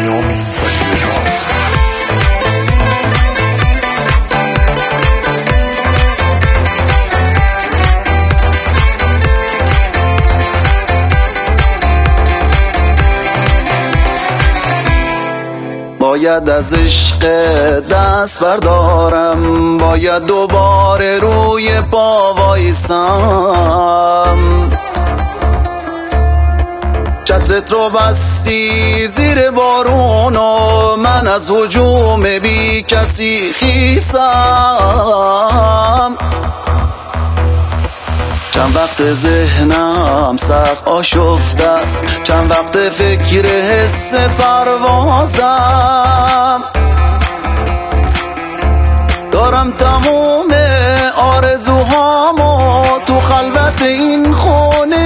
بنیامین و نژاد. باید از عشق دست بردارم، باید دوباره روی پا وایسم. چترت رو بستی زیر بارون و من از هجوم بی کسی خیسم. چند وقت ذهنم سخت آشفته است، چند وقت فکر حس پروازم. دارم تموم آرزوهامو تو خلوت این خونه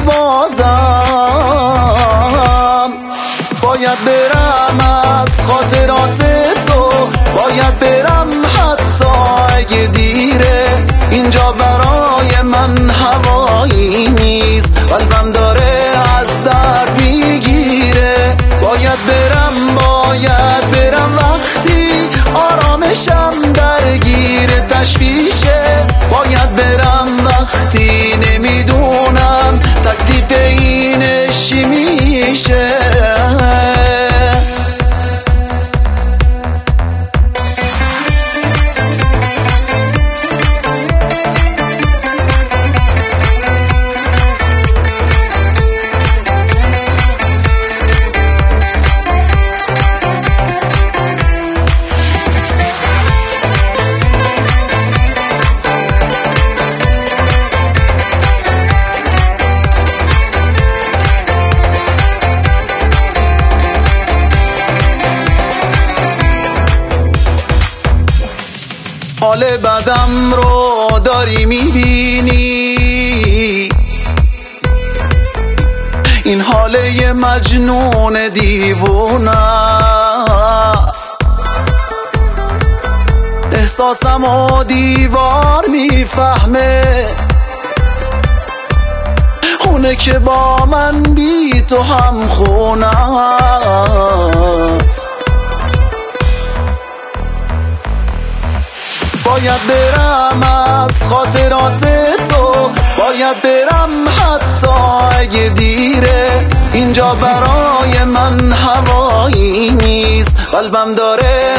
میبازم. باید برم از خاطرات تو، باید برم حتی اگه دیره. اینجا برای من هوایی نیست، قلبم داره از درد میگیره. باید برم وقتی آرامشم درگیر تشویشه. باید برم وقتی نمیدونم تکلیف اینش چی میشه. حال بدم رو داری میبینی، این حال یه مجنون دیوونه است. احساسم و دیوار میفهمه، اونه که با من بی تو هم خونه است. باید برم از خاطرات تو، باید برم حتی اگه دیره. اینجا برای من هوایی نیست، قلبم داره